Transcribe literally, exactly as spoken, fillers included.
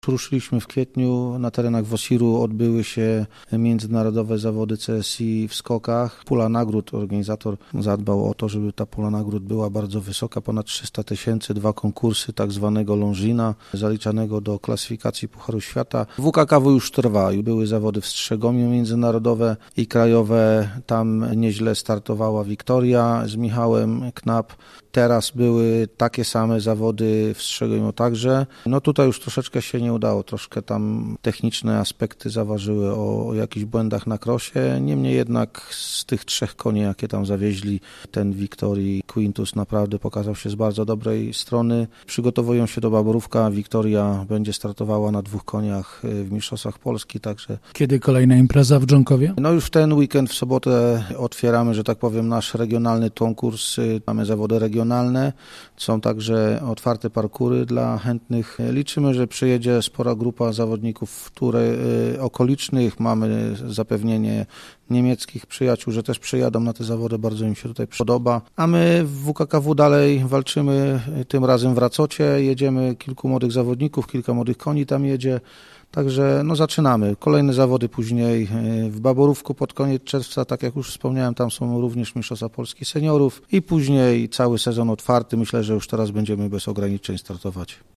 Ruszyliśmy w kwietniu, na terenach WOSiR-u odbyły się międzynarodowe zawody C S I w skokach. Pula nagród, organizator zadbał o to, żeby ta pula nagród była bardzo wysoka, ponad trzysta tysięcy, dwa konkursy tak zwanego Longina, zaliczanego do klasyfikacji Pucharu Świata. W K K W już trwa i były zawody w Strzegomiu międzynarodowe i krajowe, tam nieźle startowała Wiktoria z Michałem Knap. Teraz były takie same zawody w Strzegomiu także. No tutaj już troszeczkę się nie udało, troszkę tam techniczne aspekty zaważyły o, o jakichś błędach na krosie. Niemniej jednak z tych trzech koni, jakie tam zawieźli, ten Wiktorii Quintus naprawdę pokazał się z bardzo dobrej strony. Przygotowują się do Baborówka. Wiktoria będzie startowała na dwóch koniach w Mistrzostwach Polski, także... Kiedy kolejna impreza w Dżonkowie? No już w ten weekend, w sobotę otwieramy, że tak powiem, nasz regionalny konkurs. Mamy zawody regionalne. Są także otwarte parkury dla chętnych. Liczymy, że przyjedzie spora grupa zawodników, które okolicznych. Mamy zapewnienie niemieckich przyjaciół, że też przyjadą na te zawody, bardzo im się tutaj podoba. A my w W K K W dalej walczymy, tym razem w Racocie. Jedziemy kilku młodych zawodników, kilka młodych koni tam jedzie. Także no zaczynamy. Kolejne zawody później w Baborówku pod koniec czerwca, tak jak już wspomniałem, tam są również Mistrzostwa Polski seniorów i później cały sezon otwarty. Myślę, że już teraz będziemy bez ograniczeń startować.